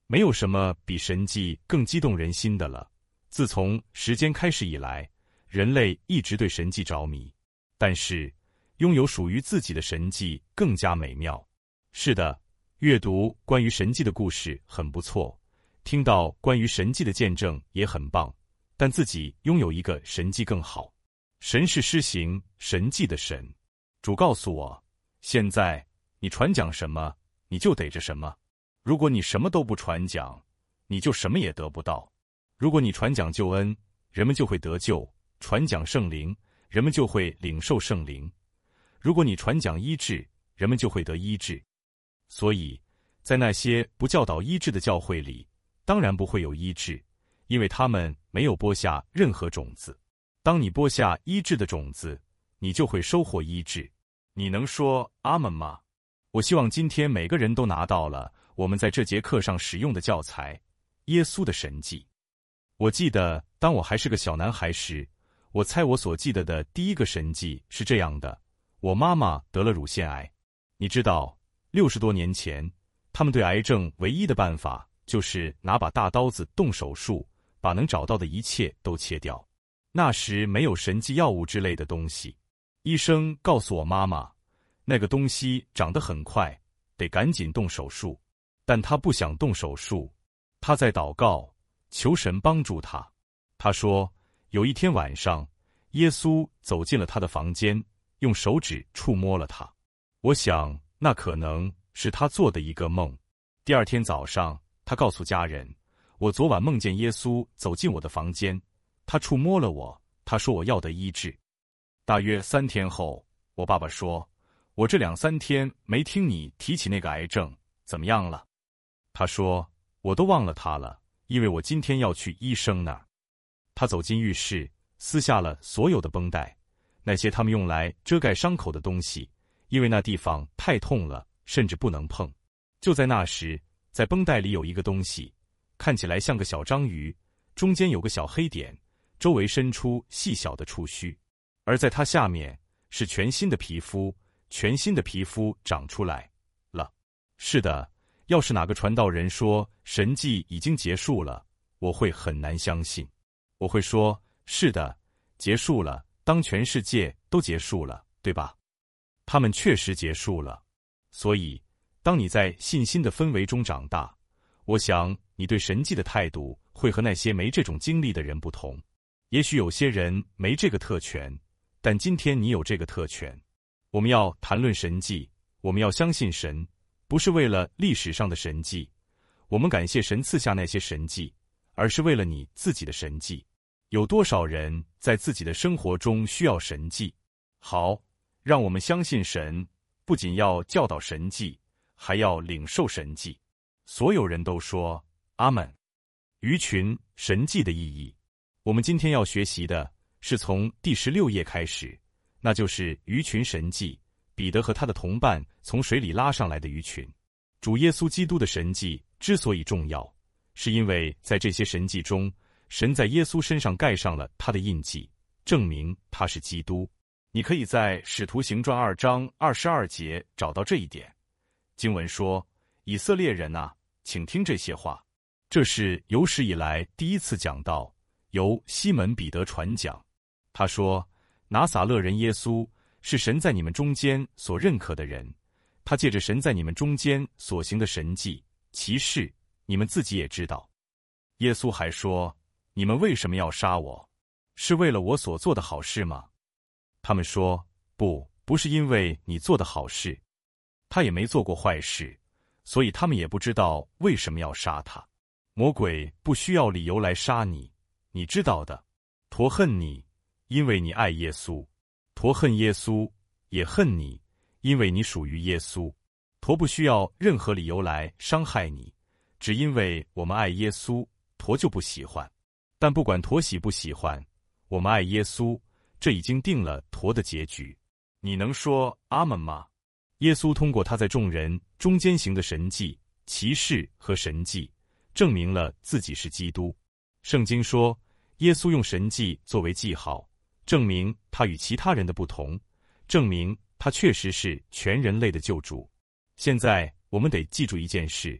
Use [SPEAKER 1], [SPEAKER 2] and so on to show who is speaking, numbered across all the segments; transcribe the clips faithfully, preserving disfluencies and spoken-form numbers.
[SPEAKER 1] 没有什么比神迹更激动人心的了。自从时间开始以来，人类一直对神迹着迷，但是拥有属于自己的神迹更加美妙。是的，阅读关于神迹的故事很不错，听到关于神迹的见证也很棒，但自己拥有一个神迹更好。神是施行神迹的神。主告诉我，现在你传讲什么，你就得着什么。如果你什么都不传讲，你就什么也得不到。如果你传讲救恩，人们就会得救；传讲圣灵，人们就会领受圣灵。如果你传讲医治，人们就会得医治。所以，在那些不教导医治的教会里，当然不会有医治，因为他们没有播下任何种子。当你播下医治的种子，你就会收获医治。你能说阿们吗？我希望今天每个人都拿到了我们在这节课上使用的教材——耶稣的神迹。我记得当我还是个小男孩时，我猜我所记得的第一个神迹是这样的：我妈妈得了乳腺癌。你知道，六十多年前，他们对癌症唯一的办法就是拿把大刀子动手术，把能找到的一切都切掉。那时没有神迹药物之类的东西。医生告诉我妈妈，那个东西长得很快，得赶紧动手术。但她不想动手术，她在祷告，求神帮助她。她说，有一天晚上，耶稣走进了她的房间，用手指触摸了她。我想，那可能是她做的一个梦。第二天早上，她告诉家人，我昨晚梦见耶稣走进我的房间，他触摸了我，他说我要得医治。大约三天后，我爸爸说，我这两三天没听你提起那个癌症，怎么样了？他说，我都忘了他了，因为我今天要去医生那儿。他走进浴室，撕下了所有的绷带，那些他们用来遮盖伤口的东西，因为那地方太痛了，甚至不能碰。就在那时，在绷带里有一个东西，看起来像个小章鱼，中间有个小黑点，周围伸出细小的触须，而在它下面是全新的皮肤，全新的皮肤长出来了。是的，要是哪个传道人说神迹已经结束了，我会很难相信。我会说，是的，结束了，当全世界都结束了，对吧？他们确实结束了。所以，当你在信心的氛围中长大，我想你对神迹的态度会和那些没这种经历的人不同。也许有些人没这个特权，但今天你有这个特权。我们要谈论神迹，我们要相信神，不是为了历史上的神迹，我们感谢神赐下那些神迹，而是为了你自己的神迹。有多少人在自己的生活中需要神迹？好，让我们相信神，不仅要教导神迹，还要领受神迹。所有人都说阿们。鱼群神迹的意义，我们今天要学习的是从第十六页开始，那就是鱼群神迹，彼得和他的同伴从水里拉上来的鱼群。主耶稣基督的神迹之所以重要，是因为在这些神迹中，神在耶稣身上盖上了他的印记，证明他是基督。你可以在使徒行传二章二十二节找到这一点。经文说，以色列人啊，请听这些话。这是有史以来第一次讲到，由西门彼得传讲。他说，拿撒勒人耶稣是神在你们中间所认可的人，他借着神在你们中间所行的神迹奇事，你们自己也知道。耶稣还说，你们为什么要杀我？是为了我所做的好事吗？他们说，不，不是因为你做的好事，他也没做过坏事，所以他们也不知道为什么要杀他。魔鬼不需要理由来杀你，你知道的。陀恨你，因为你爱耶稣；陀恨耶稣，也恨你，因为你属于耶稣。陀不需要任何理由来伤害你，只因为我们爱耶稣，陀就不喜欢。但不管陀喜不喜欢，我们爱耶稣，这已经定了陀的结局。你能说阿们吗？耶稣通过他在众人中间行的神迹、奇事和神迹，证明了自己是基督。圣经说，耶稣用神迹作为记号，证明他与其他人的不同，证明他确实是全人类的救主。现在我们得记住一件事，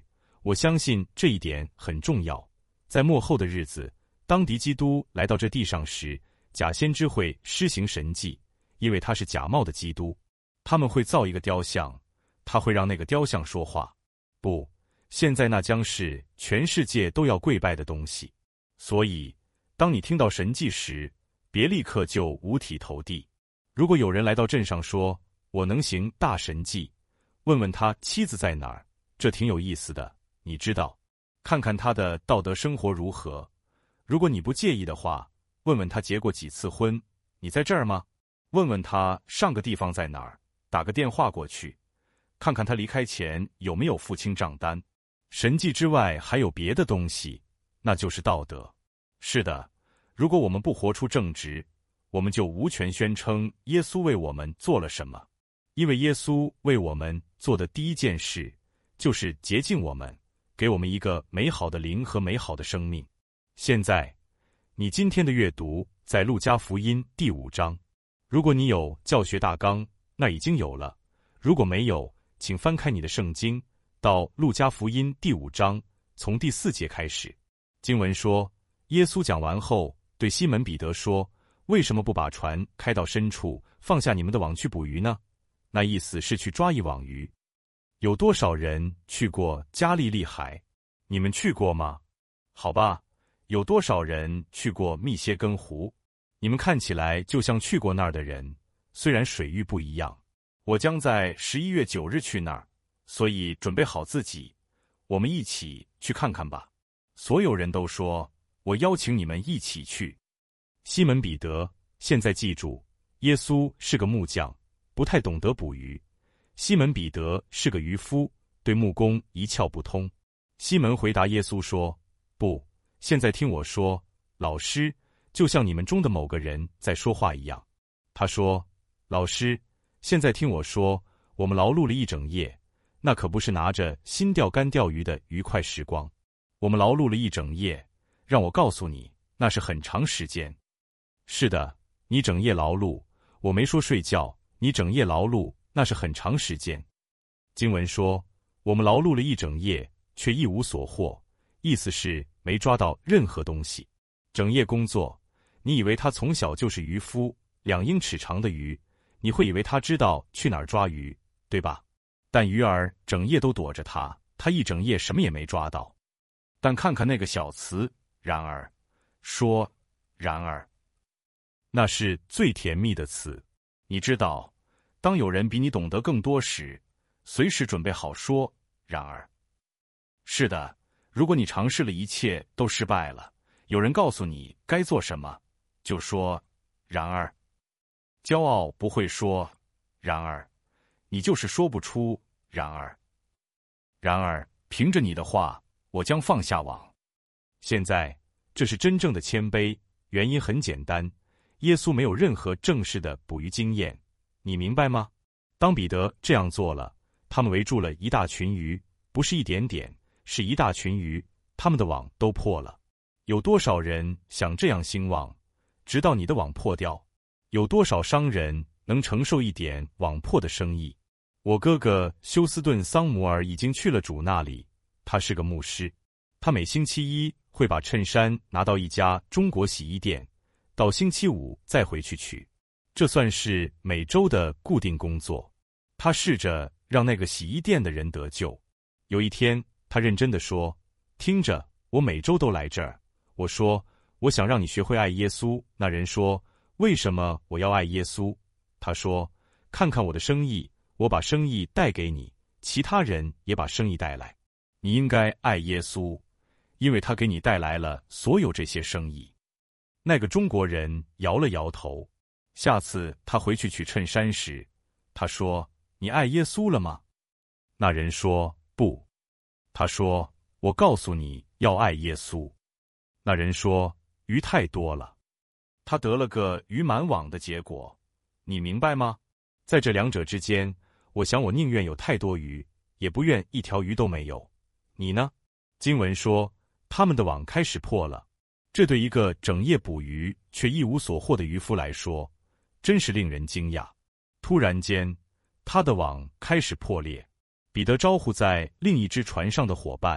[SPEAKER 1] 我相信这一点很重要。在末后的日子，当敌基督来到这地上时，假先知会施行神迹，因为他是假冒的基督。他们会造一个雕像，他会让那个雕像说话。不，现在那将是全世界都要跪拜的东西。所以，当你听到神迹时，别立刻就五体投地。如果有人来到镇上说，我能行大神迹，问问他妻子在哪儿，这挺有意思的，你知道，看看他的道德生活如何。如果你不介意的话，问问他结过几次婚，你在这儿吗？问问他上个地方在哪儿，打个电话过去，看看他离开前有没有付清账单。神迹之外还有别的东西，那就是道德。是的，如果我们不活出正直，我们就无权宣称耶稣为我们做了什么。因为耶稣为我们做的第一件事，就是洁净我们，给我们一个美好的灵和美好的生命。现在，你今天的阅读在路加福音第五章。如果你有教学大纲，那已经有了；如果没有，请翻开你的圣经，到路加福音第五章，从第四节开始。经文说，耶稣讲完后，对西门彼得说：“为什么不把船开到深处，放下你们的网去捕鱼呢？”那意思是去抓一网鱼。有多少人去过加利利海？你们去过吗？好吧。有多少人去过密歇根湖？你们看起来就像去过那儿的人，虽然水域不一样。我将在十一月九日去那儿，所以准备好自己，我们一起去看看吧。所有人都说，我邀请你们一起去。西门彼得，现在记住，耶稣是个木匠，不太懂得捕鱼。西门彼得是个渔夫，对木工一窍不通。西门回答耶稣说：“不，现在听我说，老师，就像你们中的某个人在说话一样。”他说：“老师，现在听我说，我们劳碌了一整夜，那可不是拿着新钓竿钓鱼的愉快时光。我们劳碌了一整夜，让我告诉你，那是很长时间。是的，你整夜劳碌，我没说睡觉，你整夜劳碌，那是很长时间。”经文说，我们劳碌了一整夜，却一无所获，意思是没抓到任何东西。整夜工作，你以为他从小就是渔夫，两英尺长的鱼，你会以为他知道去哪儿抓鱼，对吧？但鱼儿整夜都躲着他，他一整夜什么也没抓到。但看看那个小词，然而，说，然而，那是最甜蜜的词。你知道，当有人比你懂得更多时，随时准备好说，然而。是的，如果你尝试了一切都失败了，有人告诉你该做什么，就说，然而。骄傲不会说，然而。你就是说不出，然而。然而，凭着你的话，我将放下网。现在，这是真正的谦卑，原因很简单，耶稣没有任何正式的捕鱼经验，你明白吗？当彼得这样做了，他们围住了一大群鱼，不是一点点，是一大群鱼，他们的网都破了。有多少人想这样兴旺，直到你的网破掉？有多少商人能承受一点网破的生意？我哥哥休斯顿·桑姆尔已经去了主那里，他是个牧师。他每星期一会把衬衫拿到一家中国洗衣店，到星期五再回去取，这算是每周的固定工作。他试着让那个洗衣店的人得救。有一天，他认真地说：“听着，我每周都来这儿。”我说：“我想让你学会爱耶稣。”那人说：“为什么我要爱耶稣？”他说：“看看我的生意，我把生意带给你，其他人也把生意带来。你应该爱耶稣，因为他给你带来了所有这些生意。”那个中国人摇了摇头。下次他回去取衬衫时，他说：“你爱耶稣了吗？”那人说：“不。”他说：“我告诉你要爱耶稣。”那人说：“鱼太多了。”他得了个鱼满网的结果，你明白吗？在这两者之间，我想我宁愿有太多鱼，也不愿一条鱼都没有。你呢？经文说，他们的网开始破了。这对一个整夜捕鱼却一无所获的渔夫来说，真是令人惊讶。突然间，他的网开始破裂。彼得招呼在另一只船上的伙伴，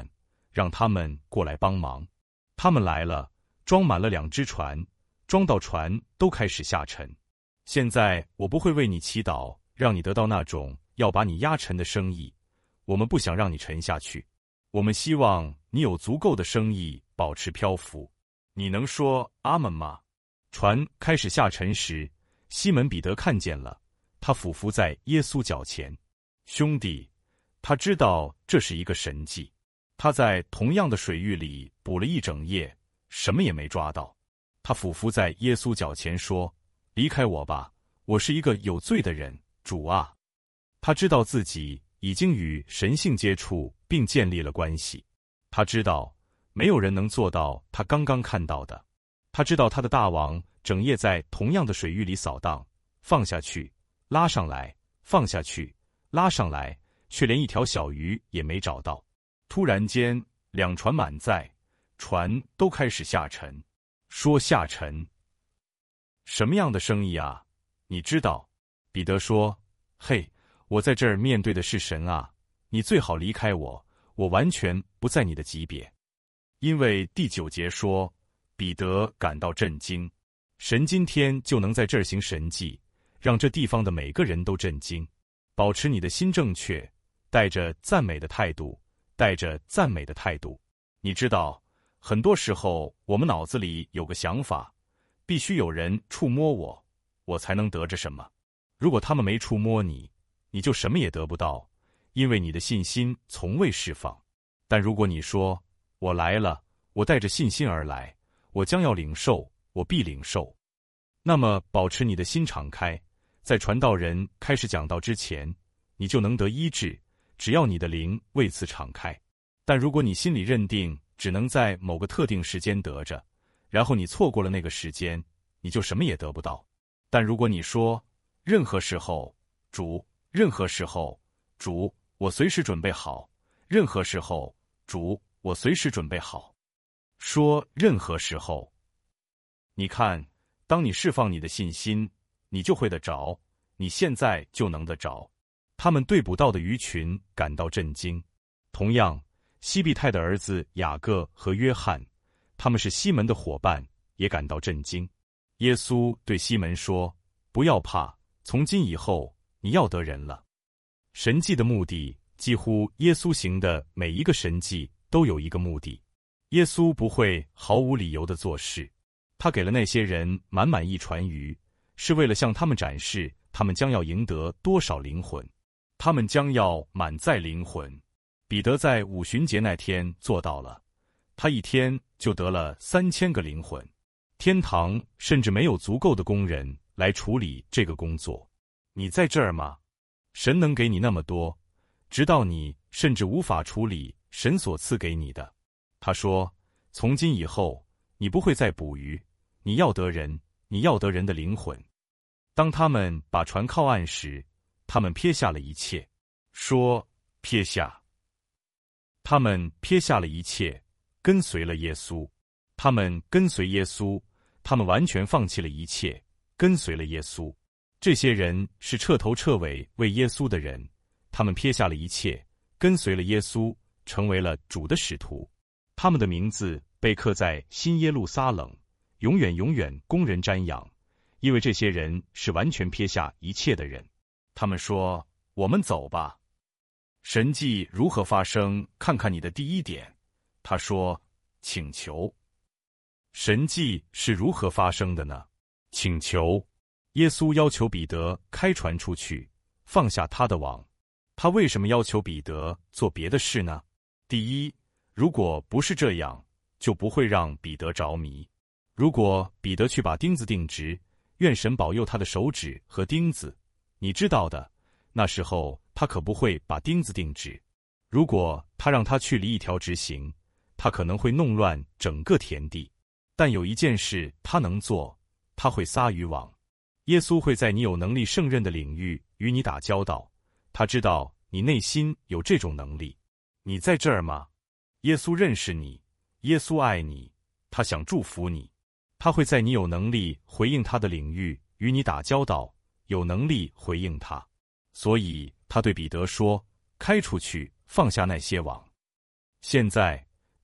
[SPEAKER 1] 让他们过来帮忙。他们来了，装满了两只船，装到船都开始下沉。现在我不会为你祈祷，让你得到那种要把你压沉的生意。我们不想让你沉下去，我们希望你有足够的生意保持漂浮。你能说阿们吗？船开始下沉时，西门彼得看见了，他俯伏在耶稣脚前。兄弟，他知道这是一个神迹。他在同样的水域里捕了一整夜，什么也没抓到。他俯伏在耶稣脚前说：离开我吧，我是一个有罪的人，主啊。他知道自己已经与神性接触并建立了关系。他知道没有人能做到他刚刚看到的。他知道他的大网整夜在同样的水域里扫荡，放下去，拉上来，放下去，拉上来，却连一条小鱼也没找到。突然间，两船满载，船都开始下沉。说下沉，什么样的生意啊？你知道？彼得说：嘿，我在这儿面对的是神啊，你最好离开我，我完全不在你的级别。因为第九节说，彼得感到震惊，神今天就能在这儿行神迹，让这地方的每个人都震惊。保持你的心正确，带着赞美的态度，带着赞美的态度。你知道，很多时候我们脑子里有个想法，必须有人触摸我，我才能得着什么。如果他们没触摸你，你就什么也得不到，因为你的信心从未释放。但如果你说，我来了，我带着信心而来，我将要领受，我必领受。那么保持你的心敞开，在传道人开始讲道之前，你就能得医治，只要你的灵为此敞开。但如果你心里认定只能在某个特定时间得着，然后你错过了那个时间，你就什么也得不到。但如果你说，任何时候，主，任何时候，主，我随时准备好，任何时候，主，我随时准备好。说任何时候，你看，当你释放你的信心，你就会得着，你现在就能得着。他们对捕到的鱼群感到震惊。同样，西庇太的儿子雅各和约翰，他们是西门的伙伴，也感到震惊。耶稣对西门说：不要怕，从今以后你要得人了。神迹的目的，几乎耶稣行的每一个神迹都有一个目的。耶稣不会毫无理由地做事，他给了那些人满满一船鱼，是为了向他们展示他们将要赢得多少灵魂，他们将要满载灵魂。彼得在五旬节那天做到了，他一天就得了三千个灵魂。天堂甚至没有足够的工人来处理这个工作。你在这儿吗？神能给你那么多，直到你甚至无法处理神所赐给你的。他说，从今以后，你不会再捕鱼，你要得人，你要得人的灵魂。当他们把船靠岸时，他们撇下了一切。说，撇下。他们撇下了一切，跟随了耶稣。他们跟随耶稣，他们完全放弃了一切，跟随了耶稣。这些人是彻头彻尾为耶稣的人，他们撇下了一切，跟随了耶稣，成为了主的使徒。他们的名字被刻在新耶路撒冷，永远永远供人瞻仰，因为这些人是完全撇下一切的人。他们说，我们走吧。神迹如何发生？看看你的第一点。他说，请求。神迹是如何发生的呢？请求。耶稣要求彼得开船出去，放下他的网。他为什么要求彼得做别的事呢？第一，如果不是这样，就不会让彼得着迷。如果彼得去把钉子钉直，愿神保佑他的手指和钉子。你知道的，那时候他可不会把钉子钉直。如果他让他去离一条直行，他可能会弄乱整个田地。但有一件事他能做，他会撒渔网。耶稣会在你有能力胜任的领域与你打交道，他知道你内心有这种能力。你在这儿吗？耶稣认识你，耶稣爱你，他想祝福你。他会在你有能力回应他的领域与你打交道，有能力回应他。所以他对彼得说，开出去，放下那些网。现在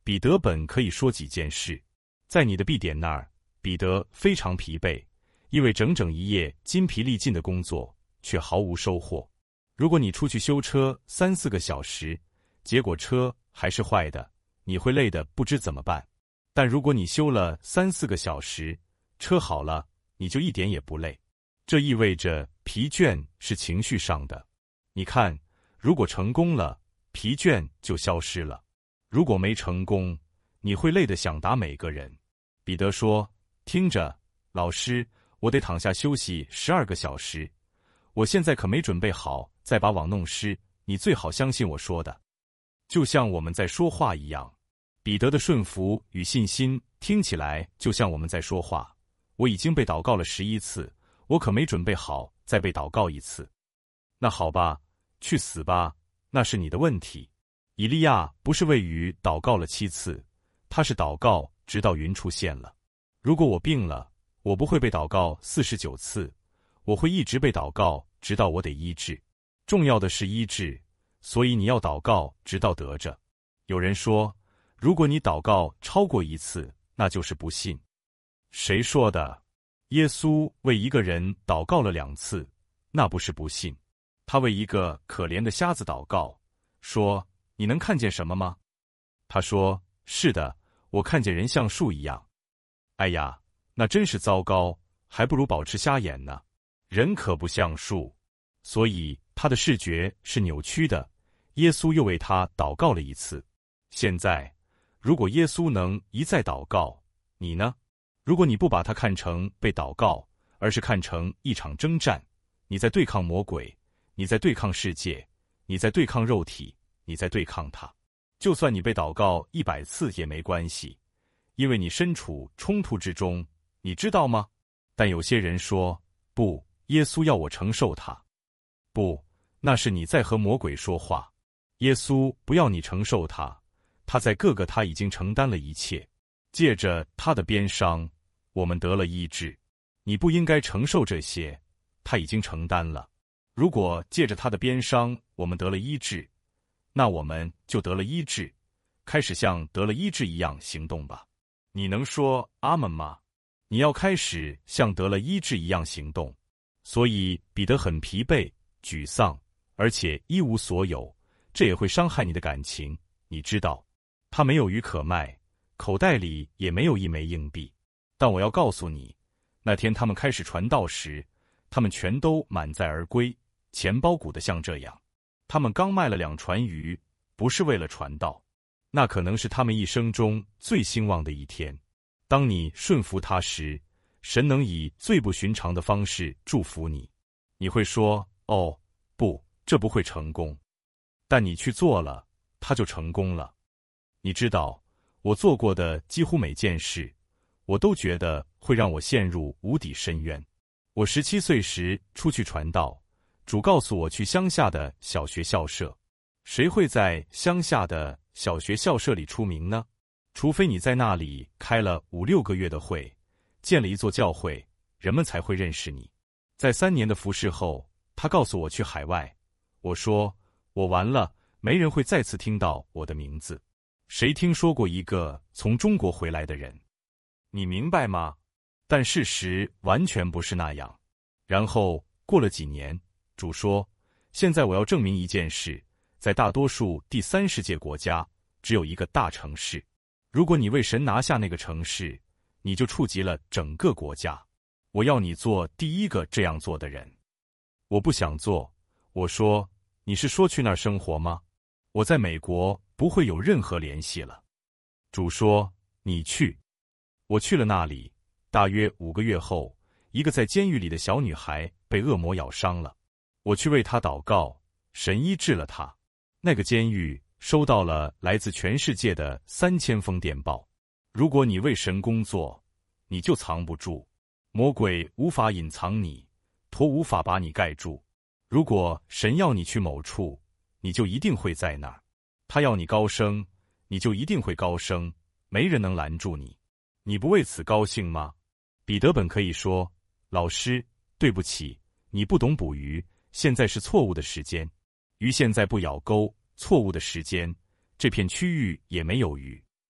[SPEAKER 1] 彼得本可以说几件事。在你的 B 点那儿，彼得非常疲惫，因为整整一夜筋疲力尽的工作，却毫无收获。如果你出去修车三四个小时，结果车还是坏的，你会累得不知怎么办。但如果你修了三四个小时，车好了，你就一点也不累。这意味着疲倦是情绪上的。你看，如果成功了，疲倦就消失了；如果没成功，你会累得想打每个人。彼得说：“听着，老师，我得躺下休息十二个小时，我现在可没准备好再把网弄湿，你最好相信我说的。”就像我们在说话一样，彼得的顺服与信心听起来就像我们在说话。我已经被祷告了十一次，我可没准备好再被祷告一次。那好吧，去死吧，那是你的问题。以利亚不是为鱼祷告了七次，他是祷告直到云出现了。如果我病了，我不会被祷告四十九次，我会一直被祷告直到我得医治。重要的是医治，所以你要祷告直到得着。有人说，如果你祷告超过一次，那就是不信。谁说的？耶稣为一个人祷告了两次，那不是不信。他为一个可怜的瞎子祷告，说：“你能看见什么吗？”他说：“是的，我看见人像树一样。”哎呀，那真是糟糕，还不如保持瞎眼呢。人可不像树，所以他的视觉是扭曲的。耶稣又为他祷告了一次。现在，如果耶稣能一再祷告，你呢？如果你不把它看成被祷告，而是看成一场征战，你在对抗魔鬼，你在对抗世界，你在对抗肉体，你在对抗它。就算你被祷告一百次也没关系，因为你身处冲突之中，你知道吗？但有些人说，不，耶稣要我承受它。不，那是你在和魔鬼说话。耶稣不要你承受它，他在各个他已经承担了一切，借着他的鞭伤，我们得了医治。你不应该承受这些，他已经承担了。如果借着他的鞭伤，我们得了医治，那我们就得了医治，开始像得了医治一样行动吧。你能说阿们吗？你要开始像得了医治一样行动。所以彼得很疲惫、沮丧，而且一无所有，这也会伤害你的感情。你知道，他没有鱼可卖，口袋里也没有一枚硬币。但我要告诉你，那天他们开始传道时，他们全都满载而归，钱包鼓得像这样。他们刚卖了两船鱼，不是为了传道，那可能是他们一生中最兴旺的一天。当你顺服他时，神能以最不寻常的方式祝福你。你会说，哦，不，这不会成功。但你去做了，它就成功了。你知道，我做过的几乎每件事，我都觉得会让我陷入无底深渊。我十七岁时出去传道，主告诉我去乡下的小学校舍。谁会在乡下的小学校舍里出名呢？除非你在那里开了五六个月的会，建了一座教会，人们才会认识你。在三年的服侍后，他告诉我去海外。我说，我完了，没人会再次听到我的名字。谁听说过一个从中国回来的人？你明白吗？但事实完全不是那样。然后过了几年，主说，现在我要证明一件事，在大多数第三世界国家，只有一个大城市。如果你为神拿下那个城市，你就触及了整个国家。我要你做第一个这样做的人。我不想做。我说，你是说去那儿生活吗？我在美国不会有任何联系了。主说，你去。我去了那里，大约五个月后，一个在监狱里的小女孩被恶魔咬伤了。我去为她祷告，神医治了她。那个监狱收到了来自全世界的三千封电报。如果你为神工作，你就藏不住，魔鬼无法隐藏你，驼无法把你盖住。如果神要你去某处，你就一定会在那儿。他要你高升，你就一定会高升，没人能拦住你。你不为此高兴吗？彼得本可以说，老师，对不起，你不懂捕鱼，现在是错误的时间。鱼现在不咬钩，错误的时间，这片区域也没有鱼。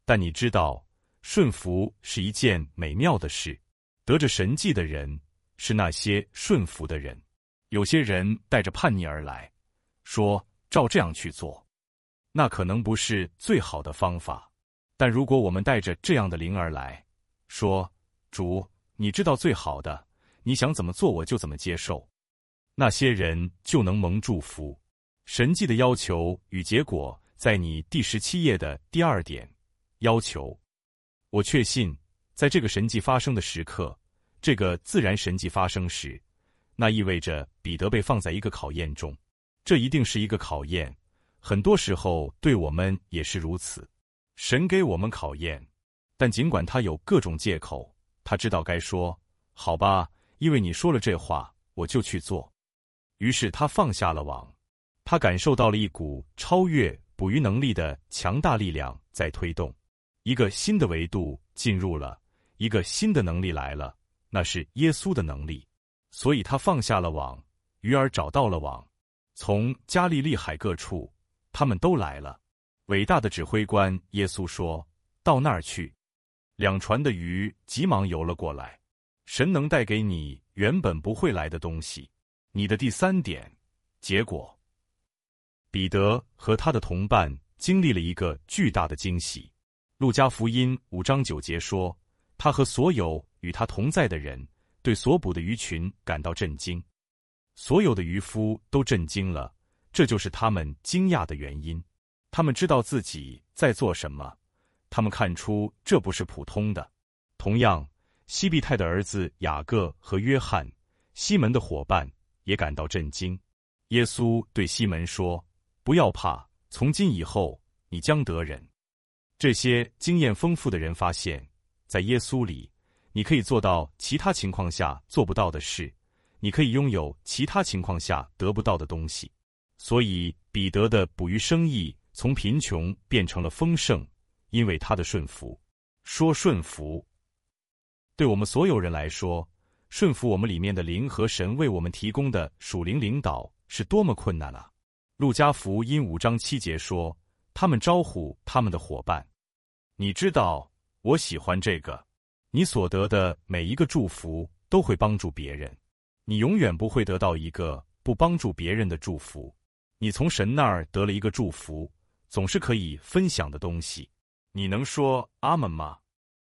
[SPEAKER 1] 但你知道，顺服是一件美妙的事。得着神迹的人是那些顺服的人。有些人带着叛逆而来，说照这样去做，那可能不是最好的方法。但如果我们带着这样的灵而来，说主，你知道最好的，你想怎么做我就怎么接受，那些人就能蒙祝福。神迹的要求与结果在你第十七页的第二点。要求，我确信，在这个神迹发生的时刻，这个自然神迹发生时，那意味着彼得被放在一个考验中。这一定是一个考验，很多时候对我们也是如此。神给我们考验，但尽管他有各种借口，他知道该说好吧，因为你说了这话，我就去做。于是他放下了网，他感受到了一股超越捕鱼能力的强大力量在推动，一个新的维度进入了，一个新的能力来了，那是耶稣的能力。所以他放下了网，鱼儿找到了网。从加利利海各处，他们都来了。伟大的指挥官耶稣说，到那儿去。两船的鱼急忙游了过来。神能带给你原本不会来的东西。你的第三点，结果。彼得和他的同伴经历了一个巨大的惊喜。路加福音五章九节说，他和所有与他同在的人对所捕的鱼群感到震惊。所有的渔夫都震惊了，这就是他们惊讶的原因。他们知道自己在做什么，他们看出这不是普通的。同样，西庇太的儿子雅各和约翰，西门的伙伴，也感到震惊。耶稣对西门说，不要怕，从今以后你将得人。这些经验丰富的人发现，在耶稣里，你可以做到其他情况下做不到的事，你可以拥有其他情况下得不到的东西。所以彼得的捕鱼生意从贫穷变成了丰盛，因为他的顺服。说顺服，对我们所有人来说，顺服我们里面的灵和神为我们提供的属灵领导是多么困难啊！路加福音五章七节说，他们招呼他们的伙伴。你知道，我喜欢这个。你所得的每一个祝福都会帮助别人，你永远不会得到一个不帮助别人的祝福。你从神那儿得了一个祝福，总是可以分享的东西。你能说阿们吗？